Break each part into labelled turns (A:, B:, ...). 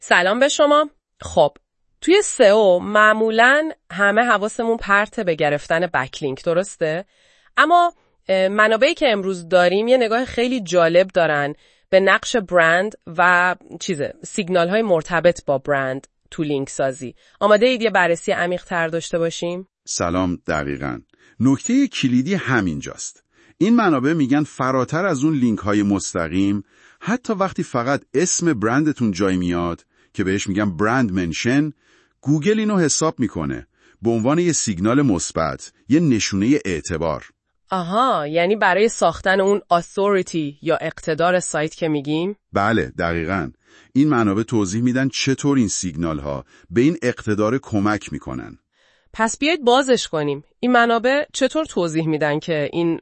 A: سلام به شما. خب توی سئو معمولاً همه حواسمون پرته به گرفتن بکلینک، درسته؟ اما منابعی که امروز داریم یه نگاه خیلی جالب دارن به نقش برند و سیگنال های مرتبط با برند تو لینک سازی. آماده اید یه بررسی عمیق تر داشته باشیم؟
B: سلام. دقیقاً نکته کلیدی همینجاست. این منابع میگن فراتر از اون لینک های مستقیم، حتی وقتی فقط اسم برندتون جای میاد که بهش میگن برند منشن، گوگل اینو حساب میکنه به عنوان یه سیگنال مثبت، یه نشونه اعتبار.
A: آها، یعنی برای ساختن اون authority یا اقتدار سایت که میگیم؟
B: بله، دقیقاً. این منابع توضیح میدن چطور این سیگنال ها به این اقتدار کمک میکنن.
A: پس بیایید بازش کنیم. این منابع چطور توضیح میدن که این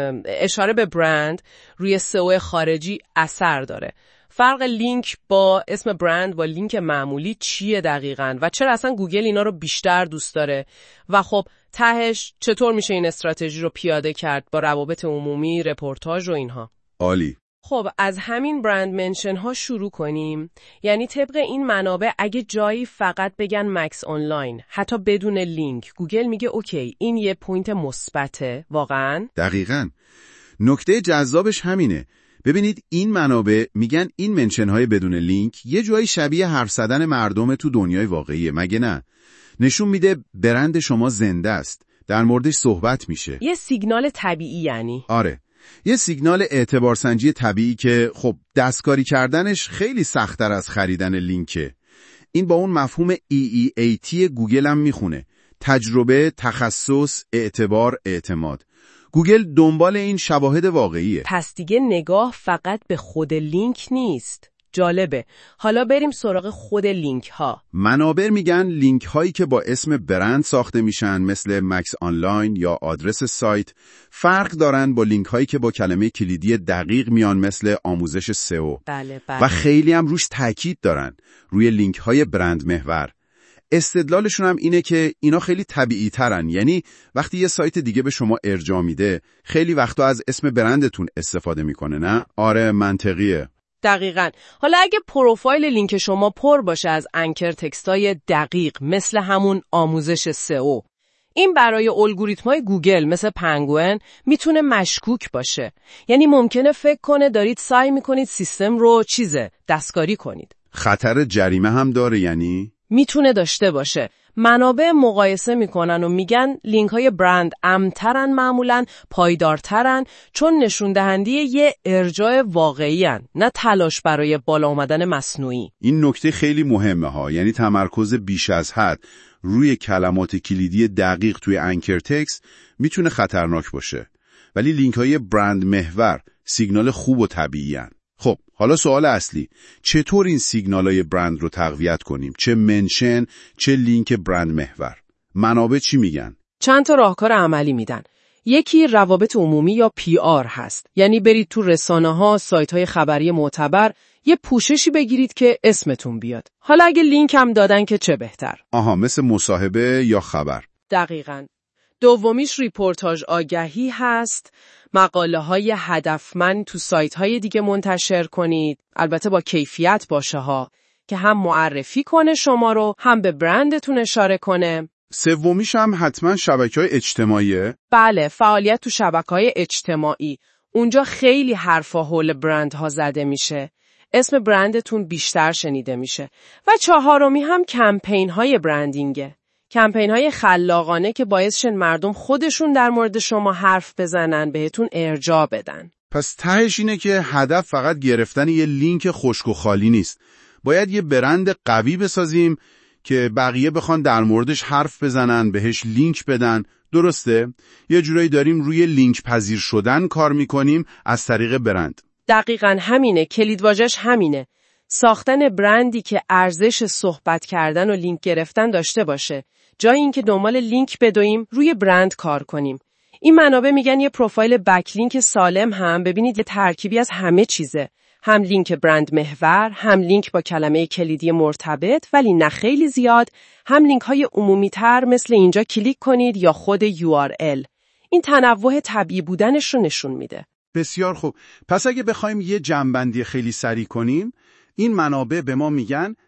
A: اشاره به برند روی سئو خارجی اثر داره؟ فرق لینک با اسم برند با لینک معمولی چیه دقیقاً و چرا اصلا گوگل اینا رو بیشتر دوست داره؟ و خب تهش چطور میشه این استراتژی رو پیاده کرد با روابط عمومی، رپورتاج و اینها؟
B: عالی.
A: خب از همین برند منشن ها شروع کنیم. یعنی طبق این منابع اگه جایی فقط بگن مکس آنلاین حتی بدون لینک، گوگل میگه اوکی این یه پوینت مثبته. واقعاً؟
B: دقیقاً. نکته جذابش همینه. ببینید این منابع میگن این منشن های بدون لینک یه جایی شبیه حرف زدن مردم تو دنیای واقعیه، مگه نه؟ نشون میده برند شما زنده است، در موردش صحبت میشه.
A: یه سیگنال طبیعی یعنی؟
B: آره، یه سیگنال اعتبارسنجی طبیعی که خب دستکاری کردنش خیلی سخت‌تر از خریدن لینکه. این با اون مفهوم EEAT گوگل هم میخونه: تجربه، تخصص، اعتبار، اعتماد. گوگل دنبال این شواهد واقعیه.
A: پس دیگه نگاه فقط به خود لینک نیست. جالبه. حالا بریم سراغ خود لینک ها.
B: منابع میگن لینک هایی که با اسم برند ساخته میشن مثل مکس آنلاین یا آدرس سایت فرق دارن با لینک هایی که با کلمه کلیدی دقیق میان مثل آموزش سئو.
A: بله.
B: و خیلی هم روش تاکید دارن، روی لینک های برند محور. استدلالشون هم اینه که اینا خیلی طبیعی ترن. یعنی وقتی یه سایت دیگه به شما ارجاع میده خیلی وقتا از اسم برندتون استفاده میکنه، نه؟ آره، منطقیه.
A: دقیقاً. حالا اگه پروفایل لینک شما پر باشه از انکر تکستای دقیق مثل همون آموزش سئو، این برای الگوریتم‌های گوگل مثل پنگوئن میتونه مشکوک باشه. یعنی ممکنه فکر کنه دارید سعی میکنید سیستم رو دستکاری کنید.
B: خطر جریمه هم داره یعنی؟
A: میتونه داشته باشه. منابع مقایسه میکنن و میگن لینک های برند امن‌ترن، معمولاً پایدارترن، چون نشون دهنده یه ارجاع واقعی هن، نه تلاش برای بالا آمدن مصنوعی.
B: این نکته خیلی مهمه ها. یعنی تمرکز بیش از حد روی کلمات کلیدی دقیق توی انکر تکست میتونه خطرناک باشه. ولی لینک های برند محور سیگنال خوب و طبیعی هن. خب حالا سوال اصلی: چطور این سیگنالای برند رو تقویت کنیم؟ چه منشن، چه لینک برند محور؟ منابع چی میگن؟
A: چند تا راهکار عملی میدن. یکی روابط عمومی یا PR هست. یعنی برید تو رسانه‌ها، سایت‌های خبری معتبر، یه پوششی بگیرید که اسمتون بیاد. حالا اگه لینک هم دادن که چه بهتر.
B: آها، مثل مصاحبه یا خبر.
A: دقیقاً. دومیش ریپورتاج آگهی هست. مقاله‌های هدفمند تو سایت‌های دیگه منتشر کنید. البته با کیفیت باشه ها، که هم معرفی کنه شما رو، هم به برندتون اشاره کنه.
B: سومیش هم حتما شبکه‌های اجتماعیه.
A: بله، فعالیت تو شبکه‌های اجتماعی. اونجا خیلی حرفا حول برندها زده میشه. اسم برندتون بیشتر شنیده میشه. و چهارمی هم کمپین‌های برندینگه. کمپین‌های خلاقانه که باعث شن مردم خودشون در مورد شما حرف بزنن، بهتون ارجاع بدن.
B: پس تهش اینه که هدف فقط گرفتن یه لینک خشک و خالی نیست. باید یه برند قوی بسازیم که بقیه بخوان در موردش حرف بزنن، بهش لینک بدن. درسته؟ یه جورایی داریم روی لینک پذیر شدن کار میکنیم از طریق برند.
A: دقیقاً همینه. کلیدواژه‌اش همینه. ساختن برندی که ارزش صحبت کردن و لینک گرفتن داشته باشه. جای این که دنبال لینک بدویم، روی برند کار کنیم. این منابع میگن یه پروفایل بکلینک سالم هم ببینید یه ترکیبی از همه چیزه. هم لینک برند محور، هم لینک با کلمه کلیدی مرتبط ولی نه خیلی زیاد، هم لینک های عمومی تر مثل اینجا کلیک کنید یا خود URL. این تنوع طبیعی بودنش رو نشون میده.
B: بسیار خوب. پس اگه بخوایم یه جمع‌بندی خیلی سریع کنیم، این منابع به ما میگن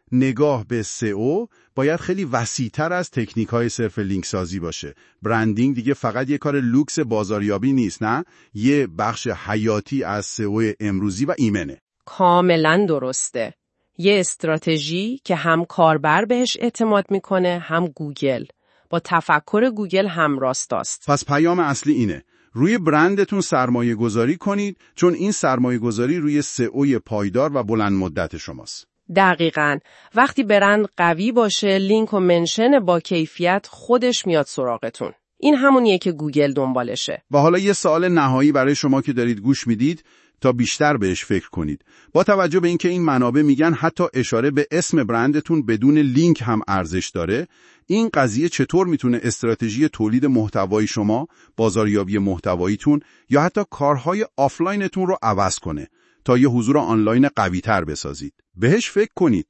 B: نگاه به SEO باید خیلی وسیع‌تر از تکنیک‌های صرف لینک سازی باشه. برندینگ دیگه فقط یه کار لوکس بازاریابی نیست، نه؟ یه بخش حیاتی از SEO امروزی و ایمنه.
A: کاملا درسته. یه استراتژی که هم کاربر بهش اعتماد میکنه هم گوگل. با تفکر گوگل هم راستاست.
B: پس پیام اصلی اینه. روی برندتون سرمایه گذاری کنید چون این سرمایه گذاری روی SEO پایدار و بلند مدت شماست.
A: دقیقاً. وقتی برند قوی باشه، لینک و منشن با کیفیت خودش میاد سراغتون. این همونیه که گوگل دنبالشه.
B: و حالا یه سوال نهایی برای شما که دارید گوش میدید تا بیشتر بهش فکر کنید. با توجه به اینکه این منابع میگن حتی اشاره به اسم برندتون بدون لینک هم ارزش داره، این قضیه چطور میتونه استراتژی تولید محتوای شما، بازاریابی محتواییتون یا حتی کارهای آفلاینتون رو عوض کنه تا یه حضور آنلاین قوی‌تر بسازید؟ بهش فکر کنید.